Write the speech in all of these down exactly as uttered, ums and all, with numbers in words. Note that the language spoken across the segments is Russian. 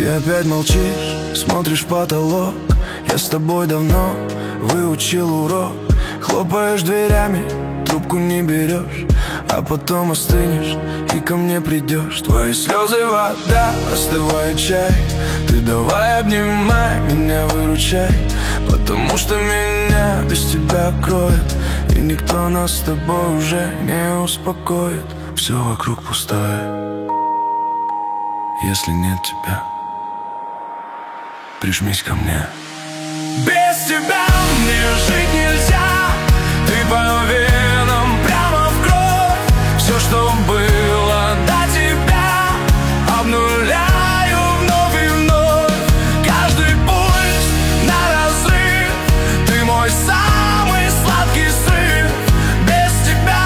опять молчишь, смотришь в потолок. Я с тобой давно выучил урок. Хлопаешь дверями, трубку не берешь, а потом остынешь и ко мне придешь. Твои слезы вода, остывает чай. Ты давай обнимай меня, выручай, потому что меня без тебя кроет, и никто нас с тобой уже не успокоит. Все вокруг пустое, если нет тебя, прижмись ко мне. Без тебя мне жить нельзя. Ты по венам, прямо в кровь. Все, что было до тебя, обнуляю вновь и вновь. Каждый пульс на разрыв. Ты мой самый сладкий срыв. Без тебя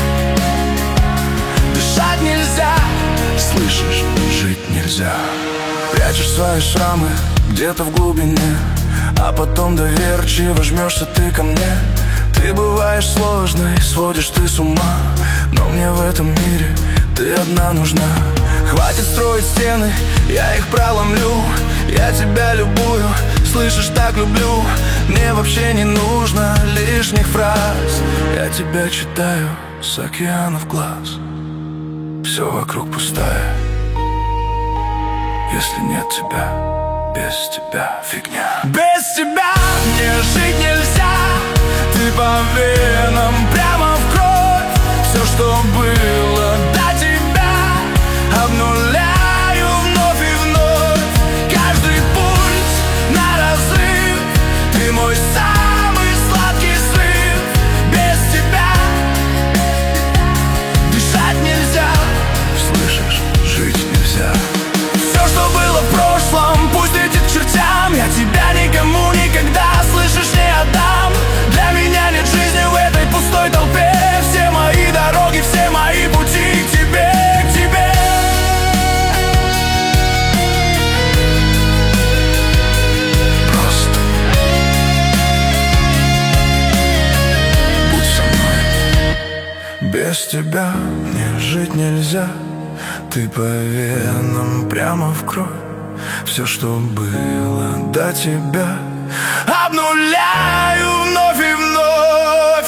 дышать нельзя. Слышишь, жить нельзя. Прячешь свои шрамы где-то в глубине, а потом доверчиво жмешься ты ко мне. Ты бываешь сложной, сводишь ты с ума, но мне в этом мире ты одна нужна. Хватит строить стены, я их проломлю. Я тебя любую, слышишь, так люблю. Мне вообще не нужно лишних фраз. Я тебя читаю с океанов глаз. Все вокруг пустая, если нет тебя. Без тебя фигня. Без тебя мне жить нельзя. Ты по венам, прямо в кровь. Все, что было до тебя, обнуляю вновь и вновь. Каждый пульс на разрыв. Ты мой самый сладкий срыв. Без тебя дышать нельзя. Слышишь, жить нельзя. Все, что было в прошлом, пусть летит к чертям. Я тебя никому никогда, слышишь, не отдам. Для меня нет жизни в этой пустой толпе. Все мои дороги, все мои пути к тебе, к тебе. Просто будь со мной. Без тебя мне жить нельзя. Ты по венам, прямо в кровь. Все, что было до тебя, обнуляю вновь и вновь.